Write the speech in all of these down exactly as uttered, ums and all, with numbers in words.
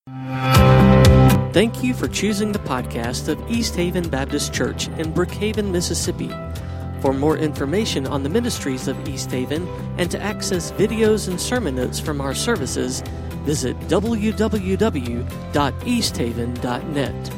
Thank you for choosing the podcast of East Haven Baptist Church in Brookhaven, Mississippi. For more information on the ministries of East Haven and to access videos and sermon notes from our services, visit w w w dot east haven dot net.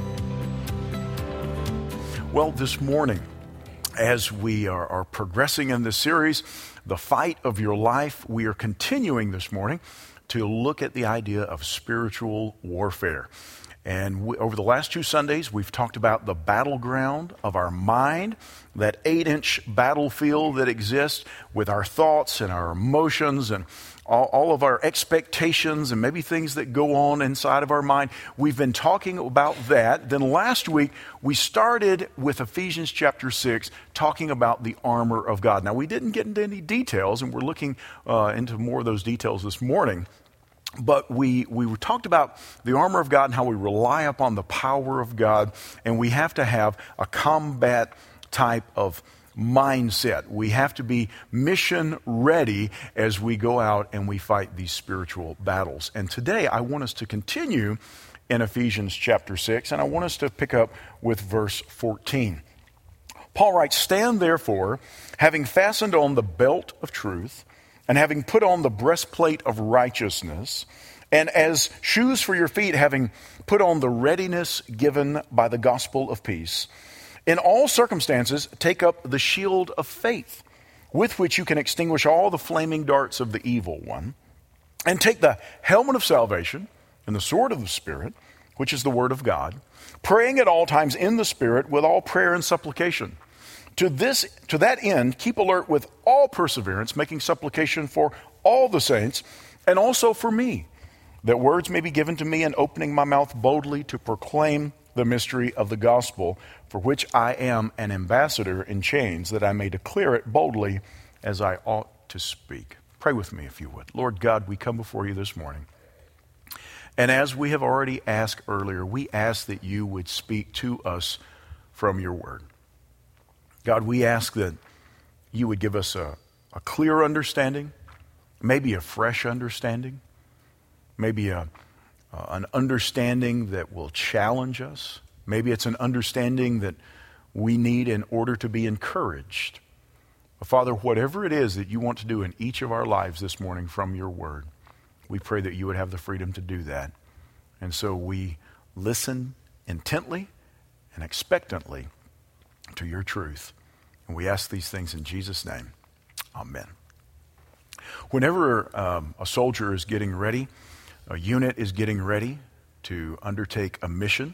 Well, this morning, as we are, are progressing in this series, The Fight of Your Life, we are continuing this morning to look at the idea of spiritual warfare. And we, over the last two Sundays, we've talked about the battleground of our mind, that eight-inch battlefield that exists with our thoughts and our emotions and all, all of our expectations and maybe things that go on inside of our mind. We've been talking about that. Then last week, we started with Ephesians chapter six, talking about the armor of God. Now, we didn't get into any details, and we're looking uh, into more of those details this morning. But we, we talked about the armor of God and how we rely upon the power of God, and we have to have a combat type of mindset. We have to be mission ready as we go out and we fight these spiritual battles. And today I want us to continue in Ephesians chapter six, and I want us to pick up with verse fourteen. Paul writes, "Stand therefore, having fastened on the belt of truth, and having put on the breastplate of righteousness, and as shoes for your feet, having put on the readiness given by the gospel of peace. In all circumstances, take up the shield of faith, with which you can extinguish all the flaming darts of the evil one, and take the helmet of salvation and the sword of the Spirit, which is the word of God, praying at all times in the Spirit with all prayer and supplication. To this, to that end, keep alert with all perseverance, making supplication for all the saints, and also for me, that words may be given to me in opening my mouth boldly to proclaim the mystery of the gospel, for which I am an ambassador in chains, that I may declare it boldly as I ought to speak." Pray with me if you would. Lord God, we come before you this morning. And as we have already asked earlier, we ask that you would speak to us from your word. God, we ask that you would give us a, a clear understanding, maybe a fresh understanding, maybe a, uh, an understanding that will challenge us. Maybe it's an understanding that we need in order to be encouraged. But Father, whatever it is that you want to do in each of our lives this morning from your word, we pray that you would have the freedom to do that. And so we listen intently and expectantly to your truth. And we ask these things in Jesus' name. Amen. Whenever um, a soldier is getting ready, a unit is getting ready to undertake a mission,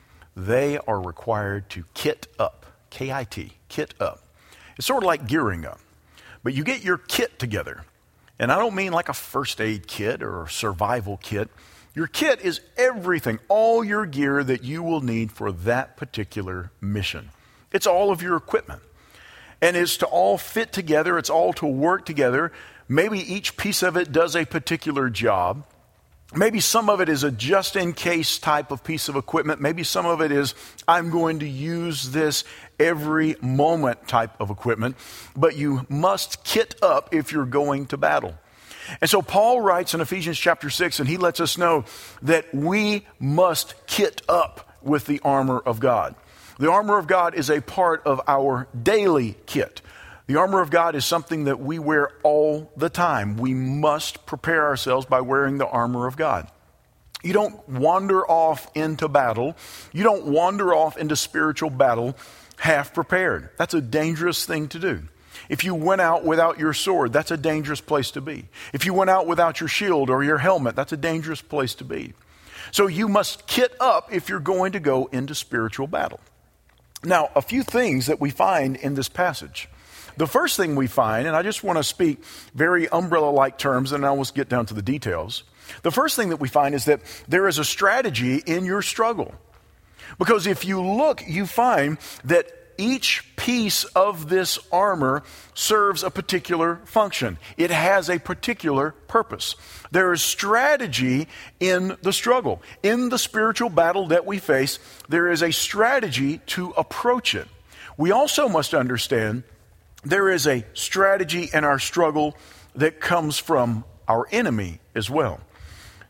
they are required to kit up. K I T, kit up. It's sort of like gearing up. But you get your kit together. And I don't mean like a first aid kit or a survival kit. Your kit is everything, all your gear that you will need for that particular mission. It's all of your equipment. And it's to all fit together. It's all to work together. Maybe each piece of it does a particular job. Maybe some of it is a just-in-case type of piece of equipment. Maybe some of it is, I'm going to use this every moment type of equipment. But you must kit up if you're going to battle. And so Paul writes in Ephesians chapter six, and he lets us know that we must kit up with the armor of God. The armor of God is a part of our daily kit. The armor of God is something that we wear all the time. We must prepare ourselves by wearing the armor of God. You don't wander off into battle. You don't wander off into spiritual battle half prepared. That's a dangerous thing to do. If you went out without your sword, that's a dangerous place to be. If you went out without your shield or your helmet, that's a dangerous place to be. So you must kit up if you're going to go into spiritual battle. Now, a few things that we find in this passage. The first thing we find, and I just want to speak very umbrella-like terms, and I will get down to the details. The first thing that we find is that there is a strategy in your struggle. Because if you look, you find that each piece of this armor serves a particular function. It has a particular purpose. There is strategy in the struggle. In the spiritual battle that we face, there is a strategy to approach it. We also must understand there is a strategy in our struggle that comes from our enemy as well.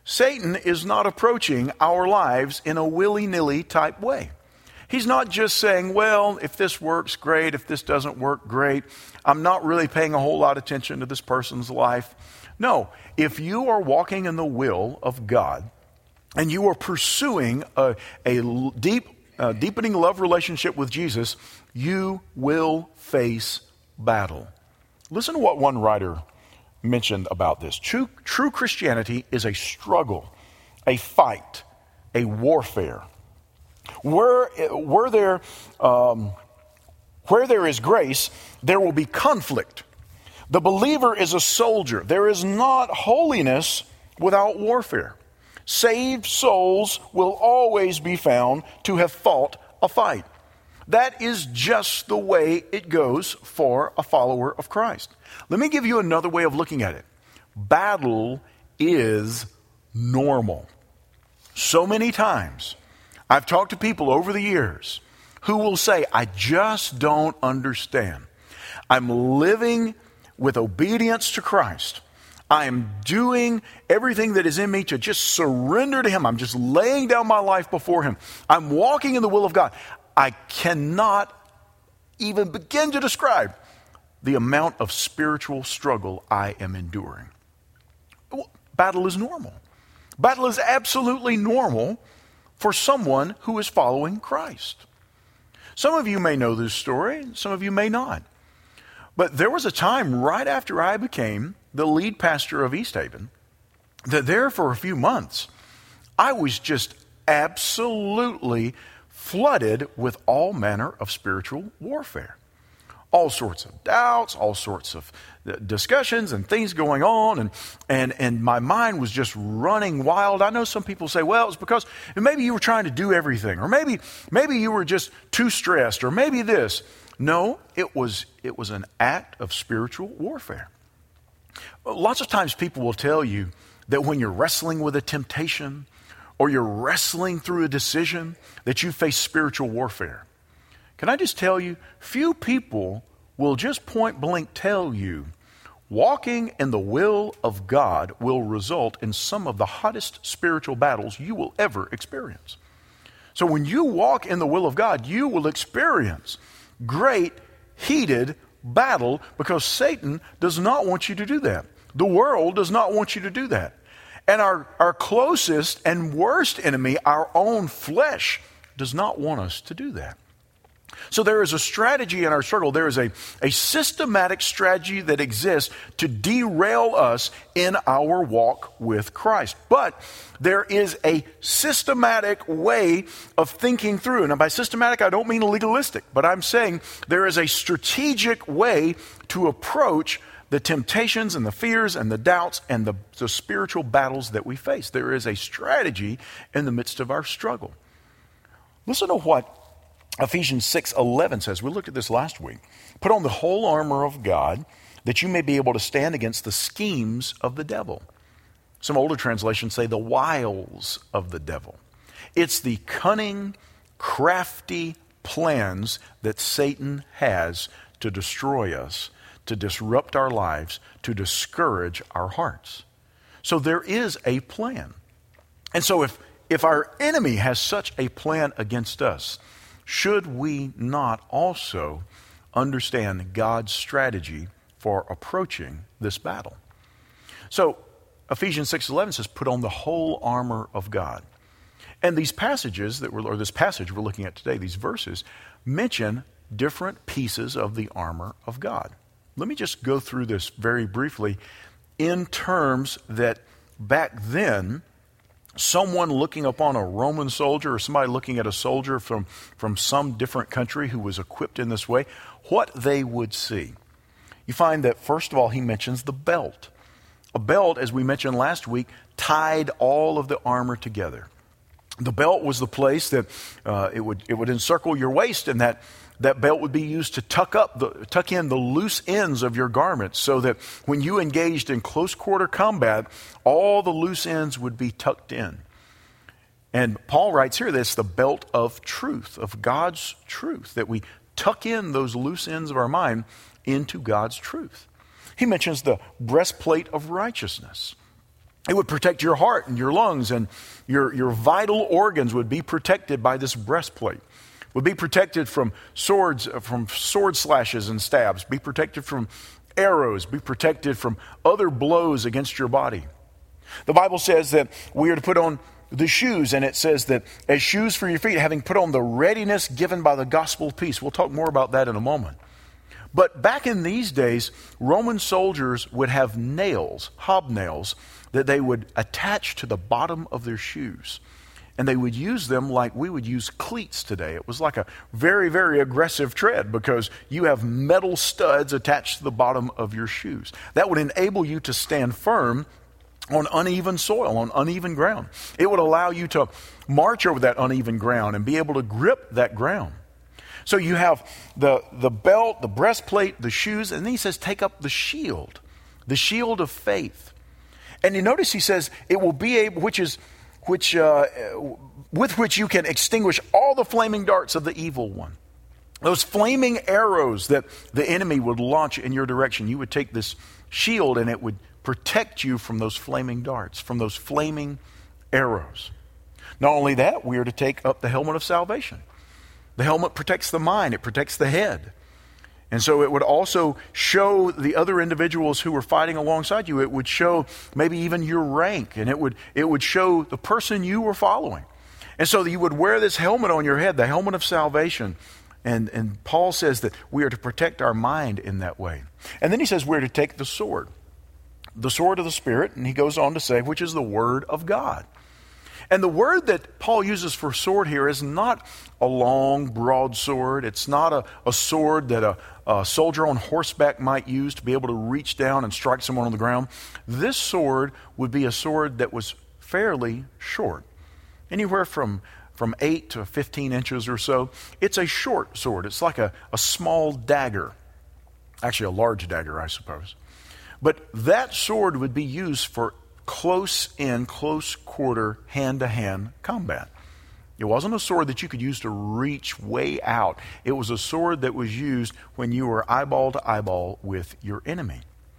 Satan is not approaching our lives in a willy-nilly type way. He's not just saying, well, if this works, great. If this doesn't work, great. I'm not really paying a whole lot of attention to this person's life. No, if you are walking in the will of God and you are pursuing a, a deep, uh, deepening love relationship with Jesus, you will face battle. Listen to what one writer mentioned about this. True, true Christianity is a struggle, a fight, a warfare. Where, where, there, um, where there is grace, there will be conflict. The believer is a soldier. There is not holiness without warfare. Saved souls will always be found to have fought a fight. That is just the way it goes for a follower of Christ. Let me give you another way of looking at it. Battle is normal. So many times, I've talked to people over the years who will say, I just don't understand. I'm living with obedience to Christ. I am doing everything that is in me to just surrender to Him. I'm just laying down my life before Him. I'm walking in the will of God. I cannot even begin to describe the amount of spiritual struggle I am enduring. Well, battle is normal. Battle is absolutely normal for someone who is following Christ. Some of you may know this story, some of you may not. But there was a time right after I became the lead pastor of East Haven that there for a few months, I was just absolutely flooded with all manner of spiritual warfare. All sorts of doubts, all sorts of discussions and things going on, and, and, and my mind was just running wild. I know some people say, well, it's because maybe you were trying to do everything, or maybe, maybe you were just too stressed, or maybe this. No, it was, it was an act of spiritual warfare. Lots of times people will tell you that when you're wrestling with a temptation, or you're wrestling through a decision, that you face spiritual warfare. Can I just tell you, few people will just point blank tell you walking in the will of God will result in some of the hottest spiritual battles you will ever experience. So when you walk in the will of God, you will experience great heated battle because Satan does not want you to do that. The world does not want you to do that. And our, our closest and worst enemy, our own flesh, does not want us to do that. So there is a strategy in our struggle. There is a, a systematic strategy that exists to derail us in our walk with Christ. But there is a systematic way of thinking through. And by systematic, I don't mean legalistic, but I'm saying there is a strategic way to approach the temptations and the fears and the doubts and the, the spiritual battles that we face. There is a strategy in the midst of our struggle. Listen to what Ephesians six eleven says. We looked at this last week. Put on the whole armor of God that you may be able to stand against the schemes of the devil. Some older translations say the wiles of the devil. It's the cunning, crafty plans that Satan has to destroy us, to disrupt our lives, to discourage our hearts. So there is a plan. And so if, if our enemy has such a plan against us, should we not also understand God's strategy for approaching this battle? So Ephesians six eleven says, put on the whole armor of God. And these passages that we're, or this passage we're looking at today, these verses, mention different pieces of the armor of God. Let me just go through this very briefly in terms that back then, someone looking upon a Roman soldier or somebody looking at a soldier from, from some different country who was equipped in this way, what they would see. You find that, first of all, he mentions the belt. A belt, as we mentioned last week, tied all of the armor together. The belt was the place that uh, it would it would encircle your waist, and that that belt would be used to tuck up the tuck in the loose ends of your garments, so that when you engaged in close quarter combat, all the loose ends would be tucked in. And Paul writes here that it's the belt of truth, of God's truth, that we tuck in those loose ends of our mind into God's truth. He mentions the breastplate of righteousness. It would protect your heart and your lungs, and your, your vital organs would be protected by this breastplate. Would be protected from swords, from sword slashes and stabs. Be protected from arrows. Be protected from other blows against your body. The Bible says that we are to put on the shoes, and it says that as shoes for your feet, having put on the readiness given by the gospel of peace. We'll talk more about that in a moment. But back in these days, Roman soldiers would have nails, hobnails, that they would attach to the bottom of their shoes. And they would use them like we would use cleats today. It was like a very, very aggressive tread because you have metal studs attached to the bottom of your shoes. That would enable you to stand firm on uneven soil, on uneven ground. It would allow you to march over that uneven ground and be able to grip that ground. So you have the, the belt, the breastplate, the shoes, and then he says, take up the shield, the shield of faith. And you notice he says, it will be able, which is, which, uh, with which you can extinguish all the flaming darts of the evil one. Those flaming arrows that the enemy would launch in your direction, you would take this shield and it would protect you from those flaming darts, from those flaming arrows. Not only that, we are to take up the helmet of salvation. The helmet protects the mind. It protects the head. And so it would also show the other individuals who were fighting alongside you. It would show maybe even your rank. And it would, it would show the person you were following. And so you would wear this helmet on your head, the helmet of salvation. And, and Paul says that we are to protect our mind in that way. And then he says we're to take the sword. The sword of the Spirit. And he goes on to say, which is the word of God. And the word that Paul uses for sword here is not a long, broad sword. It's not a, a sword that a, a soldier on horseback might use to be able to reach down and strike someone on the ground. This sword would be a sword that was fairly short, anywhere from, from eight to fifteen inches or so. It's a short sword. It's like a, a small dagger, actually a large dagger, I suppose. But that sword would be used for close in, close quarter, hand-to-hand combat. It wasn't a sword that you could use to reach way out. It was a sword that was used when you were eyeball to eyeball with your enemy.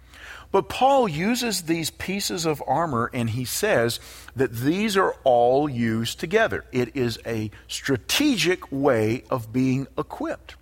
But Paul uses these pieces of armor and he says that these are all used together. It is a strategic way of being equipped.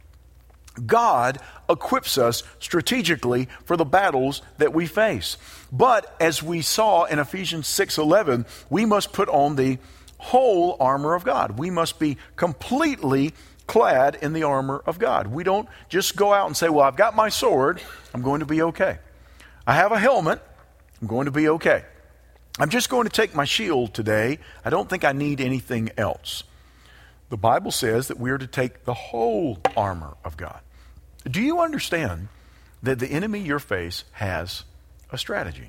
God equips us strategically for the battles that we face. But as we saw in Ephesians six eleven, we must put on the whole armor of God. We must be completely clad in the armor of God. We don't just go out and say, well, I've got my sword, I'm going to be okay. I have a helmet, I'm going to be okay. I'm just going to take my shield today. I don't think I need anything else. The Bible says that we are to take the whole armor of God. Do you understand that the enemy you face has a strategy?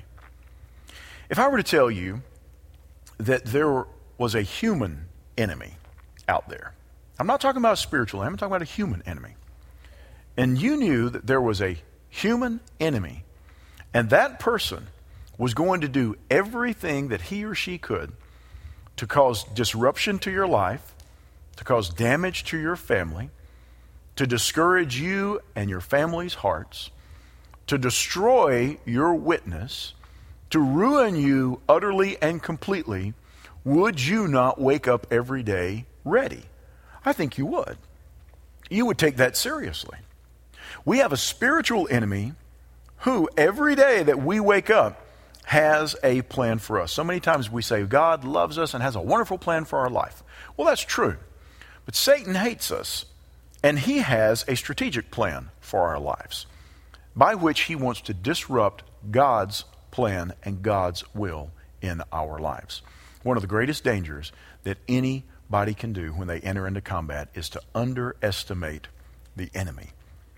If I were to tell you that there was a human enemy out there, I'm not talking about a spiritual enemy, I'm talking about a human enemy. And you knew that there was a human enemy, and that person was going to do everything that he or she could to cause disruption to your life, to cause damage to your family, to discourage you and your family's hearts, to destroy your witness, to ruin you utterly and completely, would you not wake up every day ready? I think you would. You would take that seriously. We have a spiritual enemy who every day that we wake up has a plan for us. So many times we say God loves us and has a wonderful plan for our life. Well, that's true. But Satan hates us, and he has a strategic plan for our lives by which he wants to disrupt God's plan and God's will in our lives. One of the greatest dangers that anybody can do when they enter into combat is to underestimate the enemy.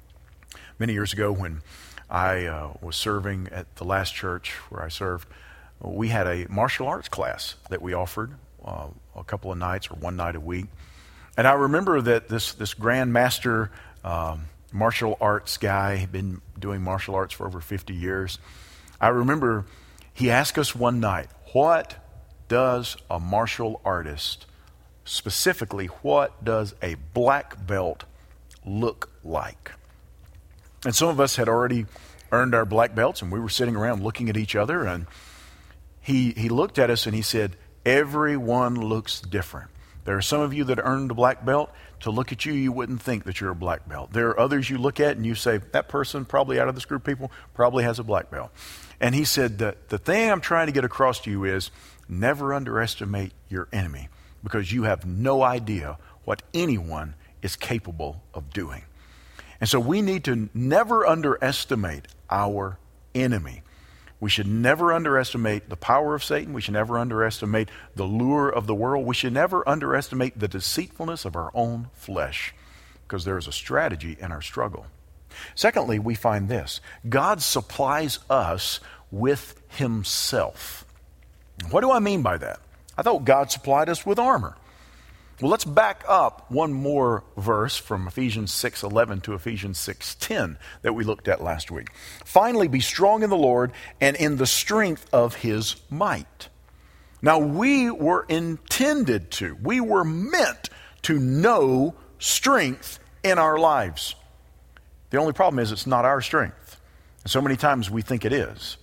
Many years ago when I uh, was serving at the last church where I served, we had a martial arts class that we offered uh, a couple of nights or one night a week. And I remember that this this Grand Master um, martial arts guy had been doing martial arts for over fifty years. I remember he asked us one night, what does a martial artist, specifically what does a black belt look like? And some of us had already earned our black belts, and we were sitting around looking at each other, and he, he looked at us and he said, everyone looks different. There are some of you that earned a black belt. To look at you, you wouldn't think that you're a black belt. There are others you look at and you say, that person probably out of this group of people probably has a black belt. And he said that the thing I'm trying to get across to you is never underestimate your enemy, because you have no idea what anyone is capable of doing. And so we need to never underestimate our enemy. We should never underestimate the power of Satan. We should never underestimate the lure of the world. We should never underestimate the deceitfulness of our own flesh, because there is a strategy in our struggle. Secondly, we find this: God supplies us with himself. What do I mean by that? I thought God supplied us with armor. Well, let's back up one more verse from Ephesians six eleven to Ephesians six ten that we looked at last week. Finally, be strong in the Lord and in the strength of his might. Now, we were intended to, we were meant to know strength in our lives. The only problem is it's not our strength. And so many times we think it is.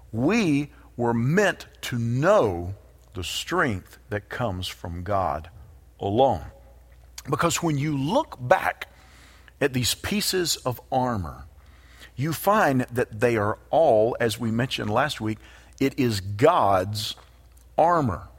We were meant to know the strength that comes from God alone. Because when you look back at these pieces of armor, you find that they are all, as we mentioned last week, it is God's armor.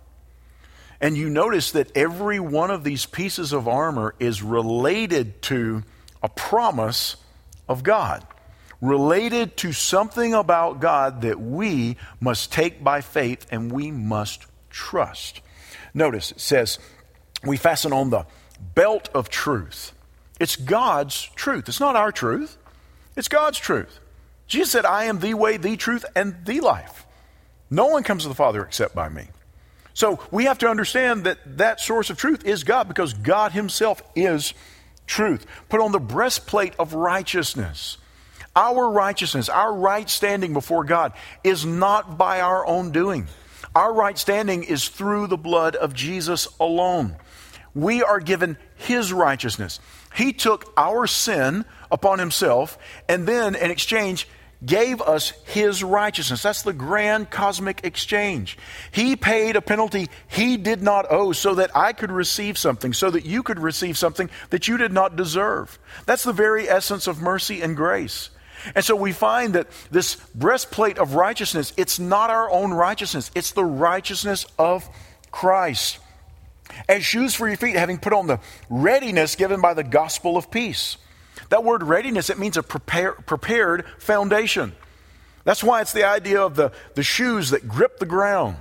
And you notice that every one of these pieces of armor is related to a promise of God, related to something about God that we must take by faith and we must trust. Notice it says, we fasten on the belt of truth. It's God's truth. It's not our truth. It's God's truth. Jesus said, I am the way, the truth, and the life. No one comes to the Father except by me. So we have to understand that that source of truth is God, because God himself is truth. Put on the breastplate of righteousness. Our righteousness, our right standing before God is not by our own doing. Our right standing is through the blood of Jesus alone. We are given his righteousness. He took our sin upon himself and then in exchange gave us his righteousness. That's the grand cosmic exchange. He paid a penalty he did not owe so that I could receive something, so that you could receive something that you did not deserve. That's the very essence of mercy and grace. And so we find that this breastplate of righteousness, it's not our own righteousness. It's the righteousness of Christ. As shoes for your feet, having put on the readiness given by the gospel of peace. That word readiness, it means a prepare, prepared foundation. That's why it's the idea of the, the shoes that grip the ground.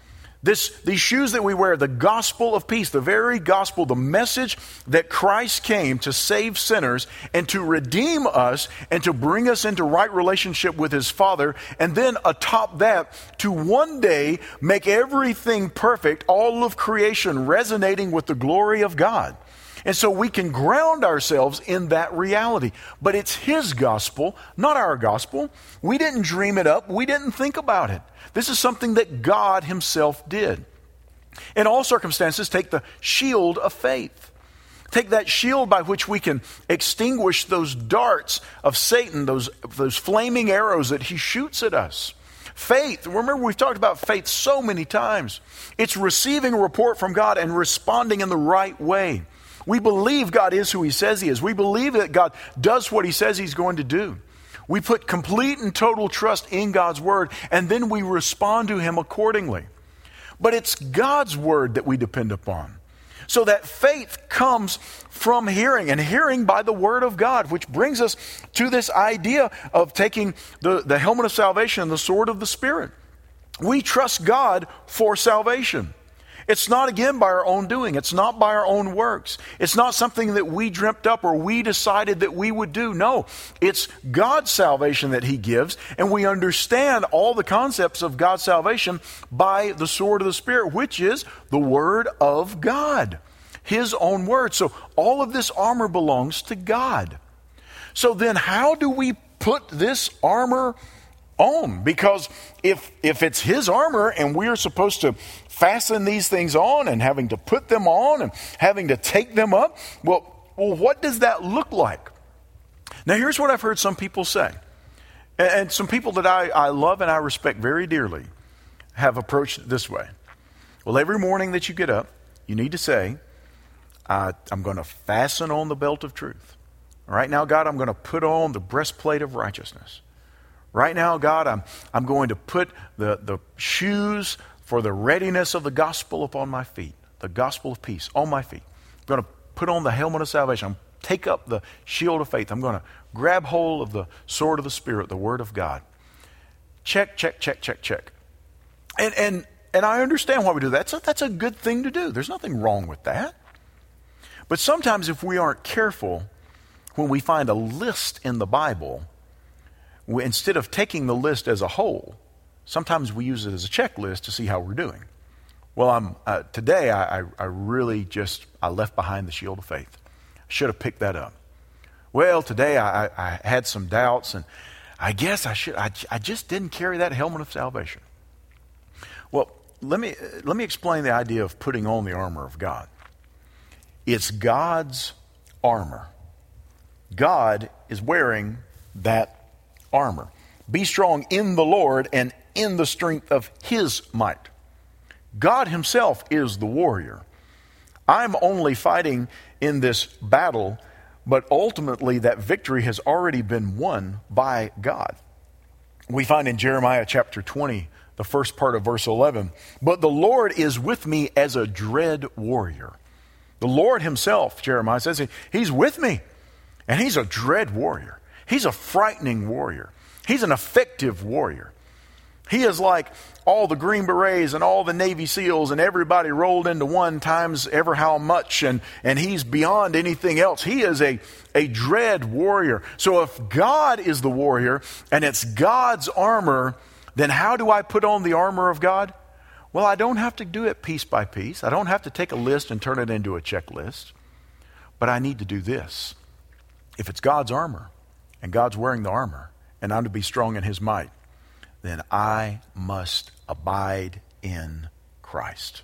This, these shoes that we wear, the gospel of peace, the very gospel, the message that Christ came to save sinners and to redeem us and to bring us into right relationship with his Father, and then atop that, to one day make everything perfect, all of creation resonating with the glory of God. And so we can ground ourselves in that reality. But it's his gospel, not our gospel. We didn't dream it up. We didn't think about it. This is something that God himself did. In all circumstances, take the shield of faith. Take that shield by which we can extinguish those darts of Satan, those, those flaming arrows that he shoots at us. Faith, remember we've talked about faith so many times. It's receiving a report from God and responding in the right way. We believe God is who he says he is. We believe that God does what he says he's going to do. We put complete and total trust in God's word, and then we respond to him accordingly. But it's God's word that we depend upon. So that faith comes from hearing, and hearing by the word of God, which brings us to this idea of taking the, the helmet of salvation and the sword of the Spirit. We trust God for salvation. It's not, again, by our own doing. It's not by our own works. It's not something that we dreamt up or we decided that we would do. No, it's God's salvation that he gives, and we understand all the concepts of God's salvation by the sword of the Spirit, which is the word of God, his own word. So all of this armor belongs to God. So then how do we put this armor on? Because if if it's his armor and we're supposed to fasten these things on and having to put them on and having to take them up, well, well what does that look like? Now, here's what I've heard some people say. And, and some people that I, I love and I respect very dearly have approached it this way. Well, every morning that you get up, you need to say, I, I'm going to fasten on the belt of truth. Right now, God, I'm going to put on the breastplate of righteousness. Right now, God, I'm, I'm going to put the, the shoes for the readiness of the gospel upon my feet, the gospel of peace on my feet. I'm going to put on the helmet of salvation. I'm going to take up the shield of faith. I'm going to grab hold of the sword of the Spirit, the word of God. Check, check, check, check, check. And and and I understand why we do that. That's a, that's a good thing to do. There's nothing wrong with that. But sometimes if we aren't careful, when we find a list in the Bible, we, instead of taking the list as a whole, sometimes we use it as a checklist to see how we're doing. Well, I'm uh, today I, I, I really just, I left behind the shield of faith. I should have picked that up. Well, today I, I, I had some doubts, and I guess I should, I, I just didn't carry that helmet of salvation. Well, let me, let me explain the idea of putting on the armor of God. It's God's armor. God is wearing that armor. Be strong in the Lord and in the strength of His might. God Himself is the warrior. I'm only fighting in this battle, but ultimately that victory has already been won by God. We find in Jeremiah chapter twenty, the first part of verse eleven, but the Lord is with me as a dread warrior. The Lord Himself, Jeremiah says, He's with me, and He's a dread warrior. He's a frightening warrior. He's an effective warrior. He is like all the Green Berets and all the Navy SEALs and everybody rolled into one times ever how much, and, and He's beyond anything else. He is a, a dread warrior. So if God is the warrior and it's God's armor, then how do I put on the armor of God? Well, I don't have to do it piece by piece. I don't have to take a list and turn it into a checklist. But I need to do this. If it's God's armor, and God's wearing the armor, and I'm to be strong in His might, then I must abide in Christ.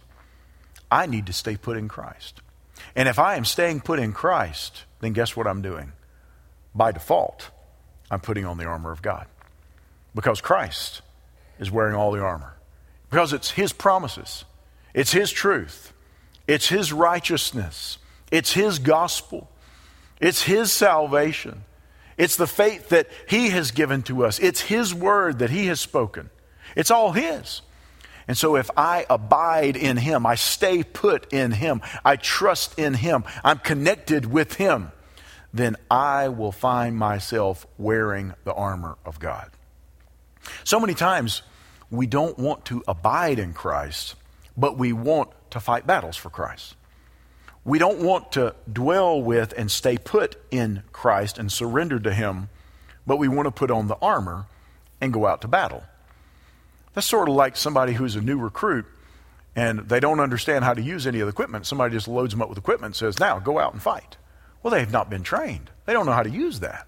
I need to stay put in Christ. And if I am staying put in Christ, then guess what I'm doing? By default, I'm putting on the armor of God. Because Christ is wearing all the armor. Because it's His promises. It's His truth. It's His righteousness. It's His gospel. It's His salvation. It's the faith that He has given to us. It's His word that He has spoken. It's all His. And so if I abide in Him, I stay put in Him, I trust in Him, I'm connected with Him, then I will find myself wearing the armor of God. So many times we don't want to abide in Christ, but we want to fight battles for Christ. We don't want to dwell with and stay put in Christ and surrender to Him, but we want to put on the armor and go out to battle. That's sort of like somebody who's a new recruit and they don't understand how to use any of the equipment. Somebody just loads them up with equipment and says, now go out and fight. Well, they have not been trained. They don't know how to use that.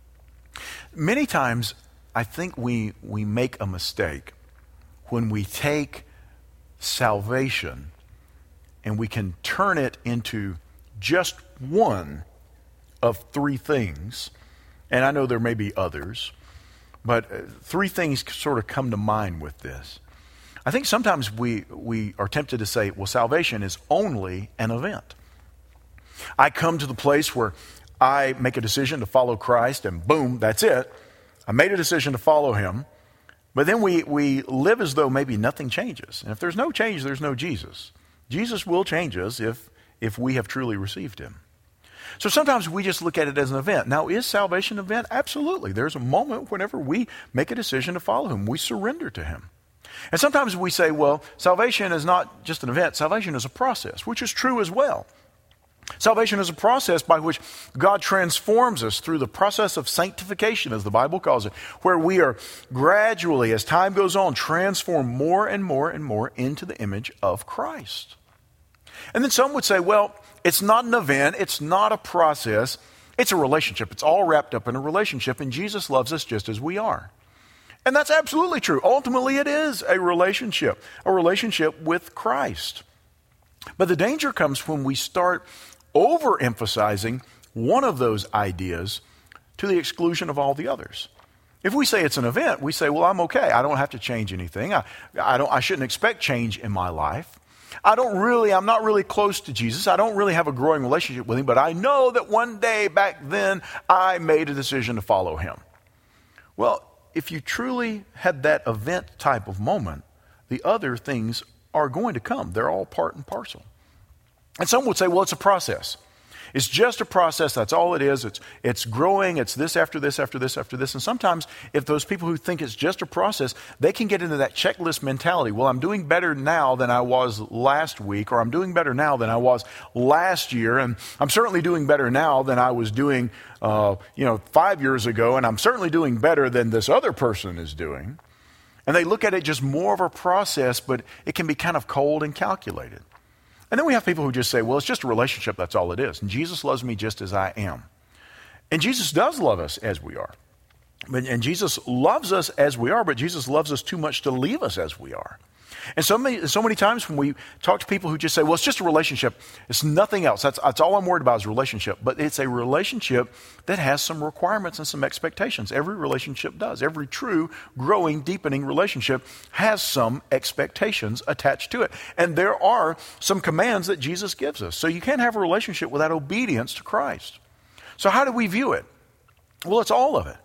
Many times, I think we, we make a mistake when we take salvation and we can turn it into just one of three things. And I know there may be others, but three things sort of come to mind with this. I think sometimes we, we are tempted to say, well, salvation is only an event. I come to the place where I make a decision to follow Christ and boom, that's it. I made a decision to follow Him. But then we, we live as though maybe nothing changes. And if there's no change, there's no Jesus. Jesus will change us if, if we have truly received Him. So sometimes we just look at it as an event. Now, is salvation an event? Absolutely. There's a moment whenever we make a decision to follow Him. We surrender to Him. And sometimes we say, well, salvation is not just an event. Salvation is a process, which is true as well. Salvation is a process by which God transforms us through the process of sanctification, as the Bible calls it, where we are gradually, as time goes on, transformed more and more and more into the image of Christ. And then some would say, well, it's not an event, it's not a process, it's a relationship. It's all wrapped up in a relationship, and Jesus loves us just as we are. And that's absolutely true. Ultimately, it is a relationship, a relationship with Christ. But the danger comes when we start overemphasizing one of those ideas to the exclusion of all the others. If we say it's an event, we say, well, I'm okay. I don't have to change anything. I, I, don't, I shouldn't expect change in my life. I don't really, I'm not really close to Jesus. I don't really have a growing relationship with him, but I know that one day back then I made a decision to follow him. Well, if you truly had that event type of moment, the other things are going to come. They're all part and parcel. And some would say, well, it's a process. It's just a process. That's all it is. It's, it's growing. It's this after this after this after this. And sometimes if those people who think it's just a process, they can get into that checklist mentality. Well, I'm doing better now than I was last week, or I'm doing better now than I was last year. And I'm certainly doing better now than I was doing, uh, you know, five years ago. And I'm certainly doing better than this other person is doing. And they look at it just more of a process, but it can be kind of cold and calculated. And then we have people who just say, well, it's just a relationship, that's all it is. And Jesus loves me just as I am. And Jesus does love us as we are. But, and Jesus loves us as we are, but Jesus loves us too much to leave us as we are. And so many, so many times when we talk to people who just say, well, it's just a relationship, it's nothing else. That's, that's all I'm worried about is a relationship. But it's a relationship that has some requirements and some expectations. Every relationship does. Every true, growing, deepening relationship has some expectations attached to it. And there are some commands that Jesus gives us. So you can't have a relationship without obedience to Christ. So how do we view it? Well, it's all of it.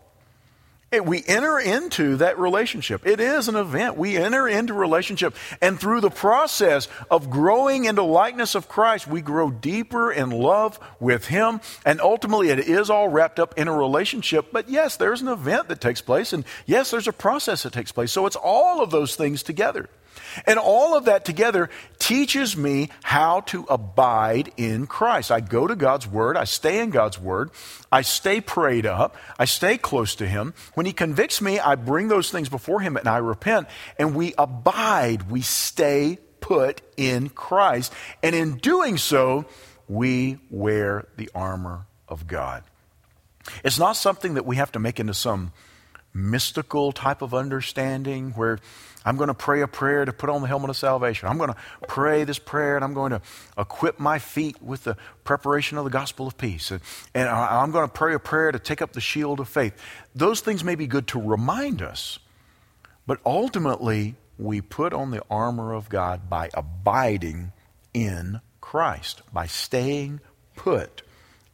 It, we enter into that relationship. It is an event. We enter into relationship. And through the process of growing into likeness of Christ, we grow deeper in love with him. And ultimately, it is all wrapped up in a relationship. But yes, there's an event that takes place. And yes, there's a process that takes place. So it's all of those things together. And all of that together teaches me how to abide in Christ. I go to God's Word. I stay in God's Word. I stay prayed up. I stay close to him. When he convicts me, I bring those things before him and I repent. And we abide. We stay put in Christ. And in doing so, we wear the armor of God. It's not something that we have to make into some mystical type of understanding where I'm going to pray a prayer to put on the helmet of salvation. I'm going to pray this prayer and I'm going to equip my feet with the preparation of the gospel of peace. And, and I'm going to pray a prayer to take up the shield of faith. Those things may be good to remind us, but ultimately we put on the armor of God by abiding in Christ, by staying put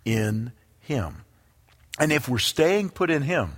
in him. And if we're staying put in him,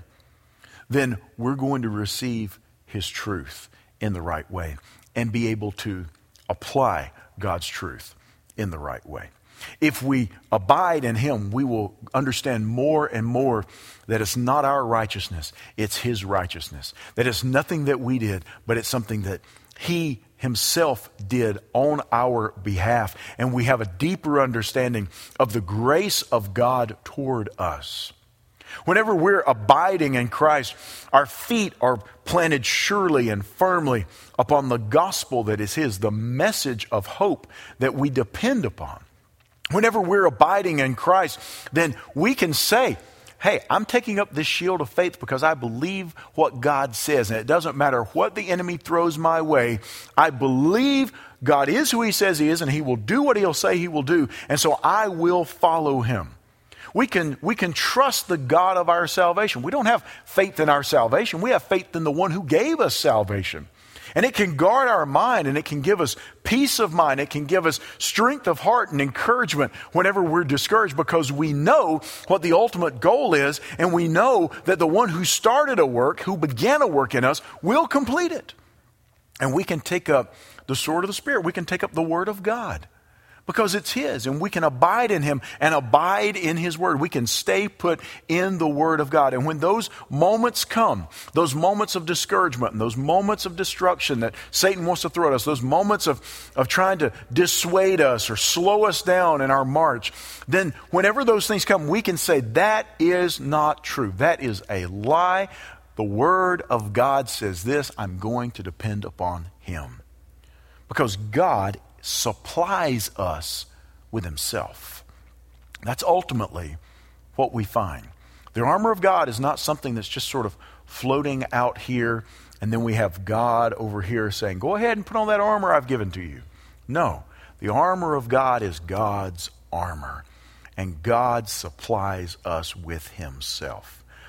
then we're going to receive his truth in the right way and be able to apply God's truth in the right way. If we abide in him, we will understand more and more that it's not our righteousness, it's his righteousness. That it's nothing that we did, but it's something that he himself did on our behalf. And we have a deeper understanding of the grace of God toward us. Whenever we're abiding in Christ, our feet are planted surely and firmly upon the gospel that is his, the message of hope that we depend upon. Whenever we're abiding in Christ, then we can say, hey, I'm taking up this shield of faith because I believe what God says. And it doesn't matter what the enemy throws my way. I believe God is who he says he is, and he will do what he'll say he will do. And so I will follow him. We can, we can trust the God of our salvation. We don't have faith in our salvation. We have faith in the one who gave us salvation. And it can guard our mind, and it can give us peace of mind. It can give us strength of heart and encouragement whenever we're discouraged, because we know what the ultimate goal is, and we know that the one who started a work, who began a work in us, will complete it. And we can take up the sword of the Spirit. We can take up the Word of God, because it's his, and we can abide in him and abide in his word. We can stay put in the word of God. And when those moments come, those moments of discouragement and those moments of destruction that Satan wants to throw at us, those moments of, of trying to dissuade us or slow us down in our march, then whenever those things come, we can say, that is not true. That is a lie. The word of God says this. I'm going to depend upon him. Because God supplies us with himself. That's ultimately what we find. The armor of God is not something that's just sort of floating out here, and then we have God over here saying, go ahead and put on that armor I've given to you. No, the armor of God is God's armor, and God supplies us with himself.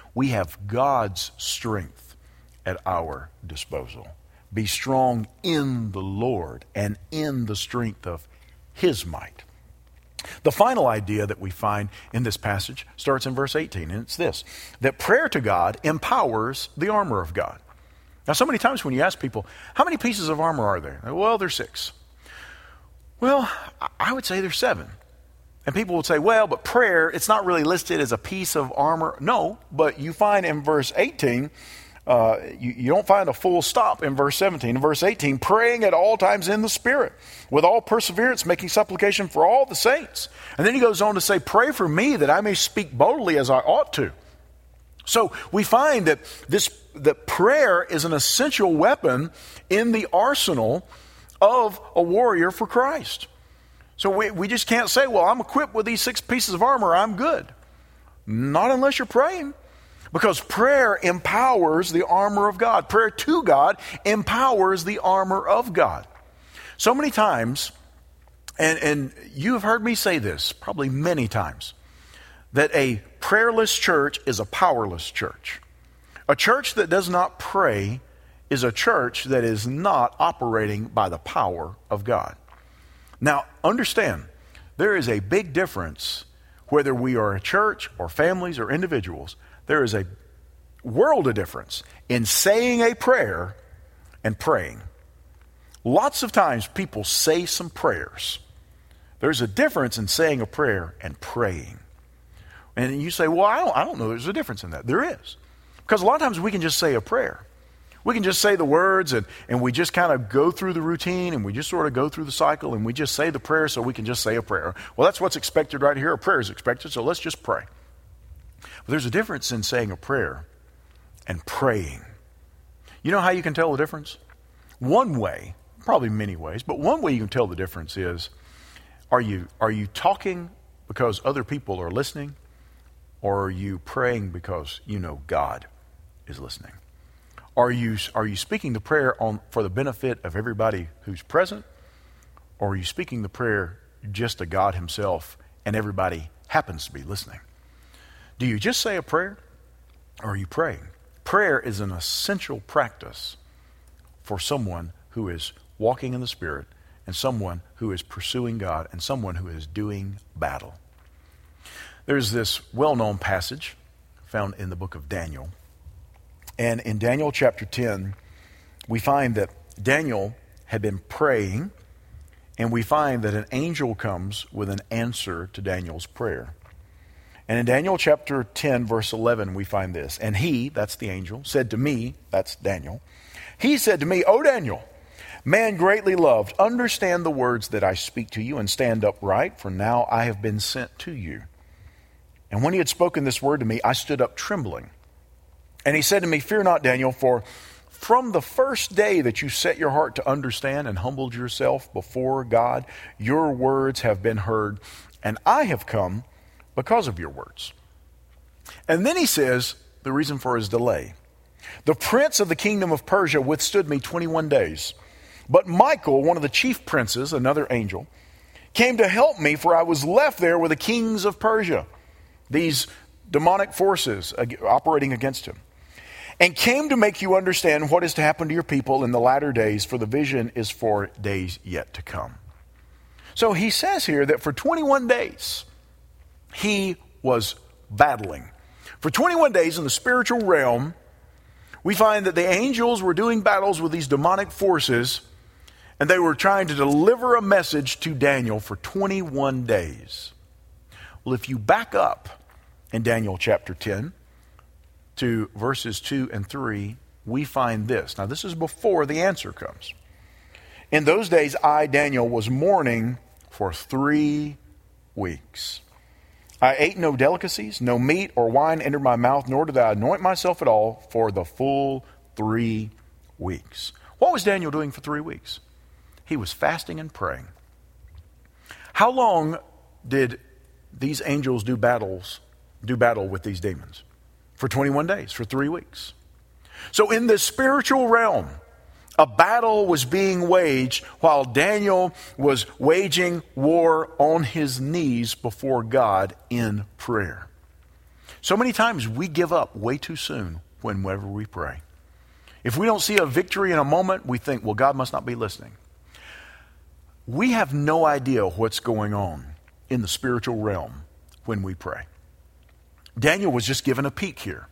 We have God's strength at our disposal. Be strong in the Lord and in the strength of His might. The final idea that we find in this passage starts in verse eighteen, and it's this, that prayer to God empowers the armor of God. Now, so many times when you ask people, how many pieces of armor are there? Well, there's six. Well, I would say there's seven. And people would say, well, but prayer, it's not really listed as a piece of armor. No, but you find in verse eighteen, uh, you, you don't find a full stop in verse seventeen. In verse eighteen, praying at all times in the Spirit, with all perseverance, making supplication for all the saints. And then he goes on to say, pray for me that I may speak boldly as I ought to. So we find that this that prayer is an essential weapon in the arsenal of a warrior for Christ. So we, we just can't say, well, I'm equipped with these six pieces of armor, I'm good. Not unless you're praying. Because prayer empowers the armor of God. Prayer to God empowers the armor of God. So many times, and, and you have heard me say this probably many times, that a prayerless church is a powerless church. A church that does not pray is a church that is not operating by the power of God. Now, understand, there is a big difference whether we are a church or families or individuals. There is a world of difference in saying a prayer and praying. Lots of times people say some prayers. There's a difference in saying a prayer and praying. And you say, well, I don't, I don't know there's a difference in that. There is. Because a lot of times we can just say a prayer. We can just say the words and, and we just kind of go through the routine and we just sort of go through the cycle and we just say the prayer so we can just say a prayer. Well, that's what's expected right here. A prayer is expected, so let's just pray. But there's a difference in saying a prayer and praying. You know how you can tell the difference? One way, probably many ways, but one way you can tell the difference is, are you, are you talking because other people are listening, or are you praying because you know God is listening? Are you, are you speaking the prayer on for the benefit of everybody who's present, or are you speaking the prayer just to God Himself and everybody happens to be listening? Do you just say a prayer, or are you praying? Prayer is an essential practice for someone who is walking in the Spirit and someone who is pursuing God and someone who is doing battle. There's this well-known passage found in the book of Daniel. And in Daniel chapter ten, we find that Daniel had been praying, and we find that an angel comes with an answer to Daniel's prayer. And in Daniel chapter ten, verse eleven, we find this. And he, that's the angel, said to me, that's Daniel, he said to me, O Daniel, man greatly loved, understand the words that I speak to you and stand upright, for now I have been sent to you. And when he had spoken this word to me, I stood up trembling. And he said to me, fear not, Daniel, for from the first day that you set your heart to understand and humbled yourself before God, your words have been heard, and I have come because of your words. And then he says the reason for his delay. The prince of the kingdom of Persia withstood me twenty-one days. But Michael, one of the chief princes, another angel, came to help me, for I was left there with the kings of Persia, these demonic forces operating against him, and came to make you understand what is to happen to your people in the latter days, for the vision is for days yet to come. So he says here that for twenty-one days, he was battling. For twenty-one days in the spiritual realm, we find that the angels were doing battles with these demonic forces, and they were trying to deliver a message to Daniel for twenty-one days. Well, if you back up in Daniel chapter ten to verses two and three, we find this. Now, this is before the answer comes. In those days, I, Daniel, was mourning for three weeks. I ate no delicacies, no meat or wine entered my mouth, nor did I anoint myself at all for the full three weeks. What was Daniel doing for three weeks? He was fasting and praying. How long did these angels do battles, do battle with these demons? For twenty-one days, for three weeks. So in the spiritual realm, a battle was being waged while Daniel was waging war on his knees before God in prayer. So many times we give up way too soon whenever we pray. If we don't see a victory in a moment, we think, well, God must not be listening. We have no idea what's going on in the spiritual realm when we pray. Daniel was just given a peek here.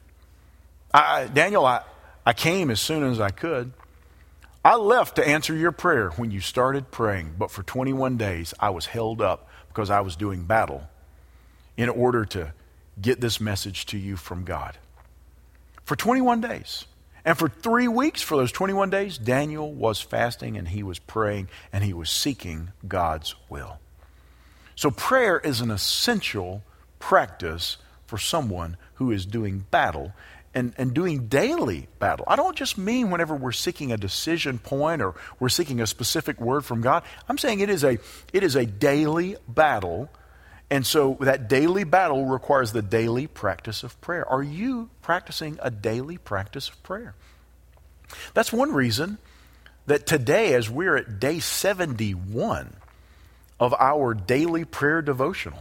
I, Daniel, I, I came as soon as I could. I left to answer your prayer when you started praying, but for twenty-one days I was held up because I was doing battle in order to get this message to you from God. For twenty-one days. And for three weeks, for those twenty-one days, Daniel was fasting and he was praying and he was seeking God's will. So prayer is an essential practice for someone who is doing battle and, and doing daily battle. I don't just mean whenever we're seeking a decision point or we're seeking a specific word from God. I'm saying it is a, it is a daily battle. And so that daily battle requires the daily practice of prayer. Are you practicing a daily practice of prayer? That's one reason that today, as we're at day seventy-one of our daily prayer devotional,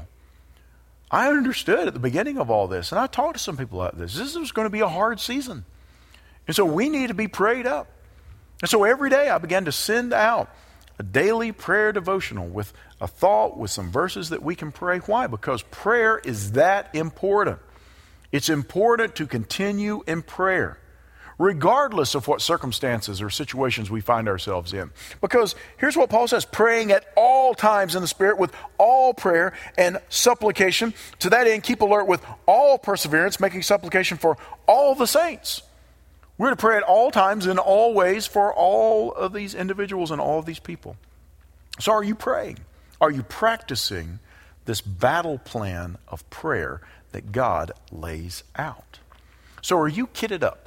I understood at the beginning of all this, and I talked to some people about this, this was going to be a hard season. And so we need to be prayed up. And so every day I began to send out a daily prayer devotional with a thought, with some verses that we can pray. Why? Because prayer is that important. It's important to continue in prayer, regardless of what circumstances or situations we find ourselves in. Because here's what Paul says, praying at all times in the Spirit with all prayer and supplication. To that end, keep alert with all perseverance, making supplication for all the saints. We're to pray at all times in all ways for all of these individuals and all of these people. So are you praying? Are you practicing this battle plan of prayer that God lays out? So are you kitted up?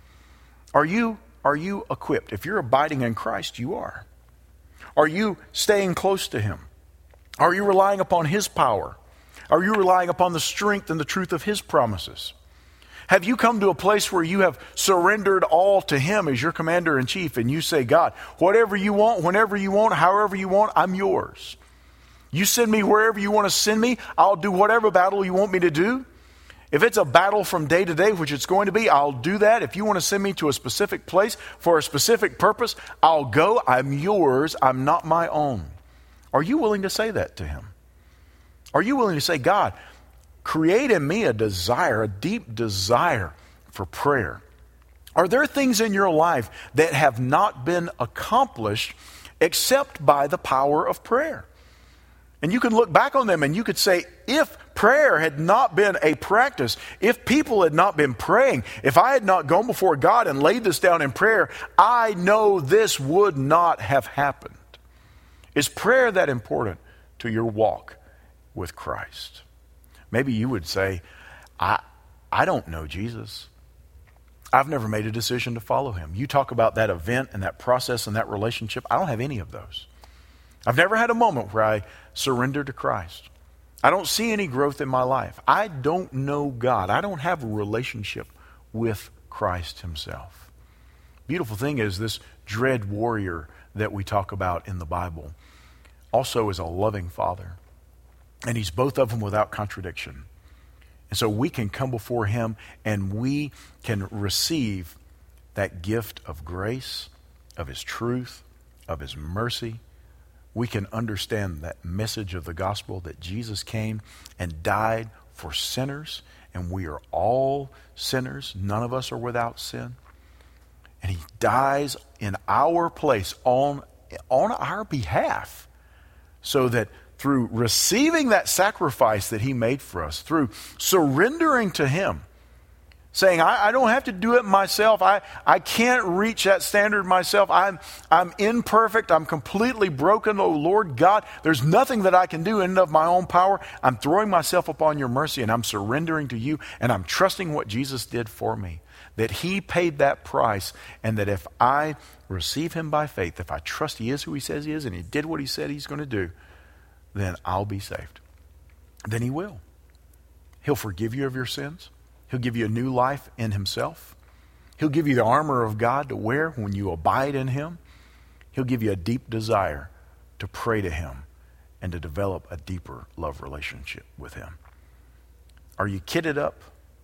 Are you, are you equipped? If you're abiding in Christ, you are. Are you staying close to Him? Are you relying upon His power? Are you relying upon the strength and the truth of His promises? Have you come to a place where you have surrendered all to Him as your commander-in-chief and you say, God, whatever you want, whenever you want, however you want, I'm yours. You send me wherever you want to send me. I'll do whatever battle you want me to do. If it's a battle from day to day, which it's going to be, I'll do that. If you want to send me to a specific place for a specific purpose, I'll go. I'm yours. I'm not my own. Are you willing to say that to Him? Are you willing to say, God, create in me a desire, a deep desire for prayer? Are there things in your life that have not been accomplished except by the power of prayer? And you can look back on them and you could say, if prayer had not been a practice, if people had not been praying, if I had not gone before God and laid this down in prayer, I know this would not have happened. Is prayer that important to your walk with Christ? Maybe you would say, I, I don't know Jesus. I've never made a decision to follow Him. You talk about that event and that process and that relationship. I don't have any of those. I've never had a moment where I surrendered to Christ. I don't see any growth in my life. I don't know God. I don't have a relationship with Christ Himself. Beautiful thing is this dread warrior that we talk about in the Bible also is a loving Father. And He's both of them without contradiction. And so we can come before Him and we can receive that gift of grace, of His truth, of His mercy. We can understand that message of the gospel that Jesus came and died for sinners, and we are all sinners. None of us are without sin. And He dies in our place on, on our behalf, so that through receiving that sacrifice that He made for us, through surrendering to Him, saying, I, I don't have to do it myself. I, I can't reach that standard myself. I'm, I'm imperfect. I'm completely broken. Oh, Lord God, there's nothing that I can do in and of my own power. I'm throwing myself upon your mercy and I'm surrendering to you and I'm trusting what Jesus did for me, that He paid that price, and that if I receive Him by faith, if I trust He is who He says He is and He did what He said He's going to do, then I'll be saved. Then He will. He'll forgive you of your sins. He'll give you a new life in Himself. He'll give you the armor of God to wear when you abide in Him. He'll give you a deep desire to pray to Him and to develop a deeper love relationship with Him. Are you kitted up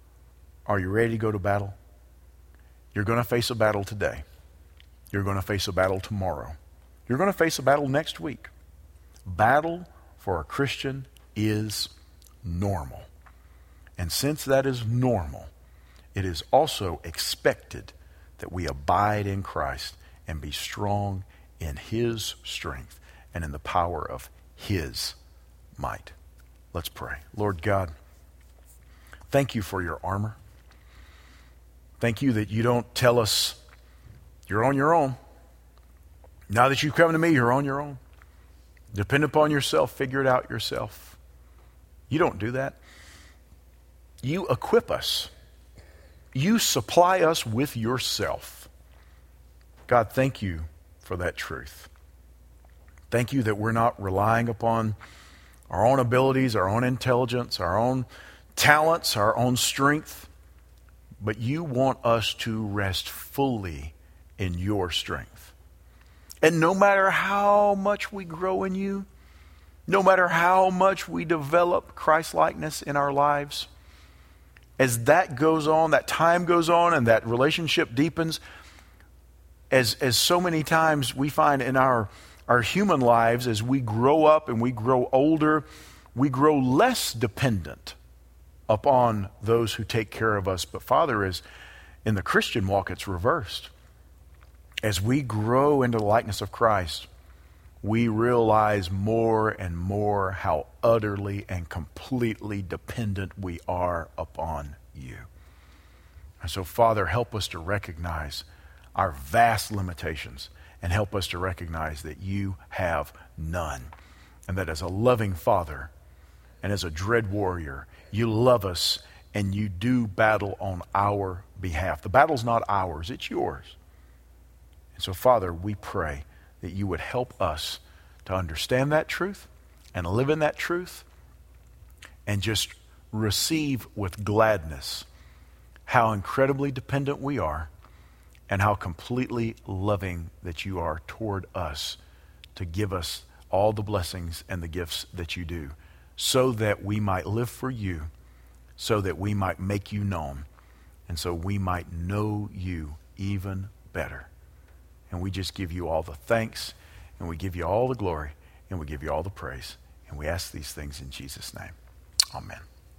Are you ready to go to battle? You're going to face a battle today. You're going to face a battle tomorrow. You're going to face a battle next week. Battle for a Christian is normal. And since that is normal, it is also expected that we abide in Christ and be strong in His strength and in the power of His might. Let's pray. Lord God, thank you for your armor. Thank you that you don't tell us you're on your own. Now that you've come to me, you're on your own. Depend upon yourself. Figure it out yourself. You don't do that. You equip us. You supply us with yourself. God, thank you for that truth. Thank you that we're not relying upon our own abilities, our own intelligence, our own talents, our own strength. But you want us to rest fully in your strength. And no matter how much we grow in you, no matter how much we develop Christ-likeness in our lives, as that goes on, that time goes on, and that relationship deepens, as, as so many times we find in our, our human lives, as we grow up and we grow older, we grow less dependent upon those who take care of us. But Father, is in the Christian walk, it's reversed. As we grow into the likeness of Christ, we realize more and more how utterly and completely dependent we are upon you. And so, Father, help us to recognize our vast limitations and help us to recognize that you have none. And that as a loving Father and as a dread warrior, you love us and you do battle on our behalf. The battle's not ours, it's yours. And so, Father, we pray that you would help us to understand that truth and live in that truth and just receive with gladness how incredibly dependent we are and how completely loving that you are toward us to give us all the blessings and the gifts that you do, so that we might live for you, so that we might make you known, and so we might know you even better. And we just give you all the thanks, and we give you all the glory, and we give you all the praise. And we ask these things in Jesus' name. Amen.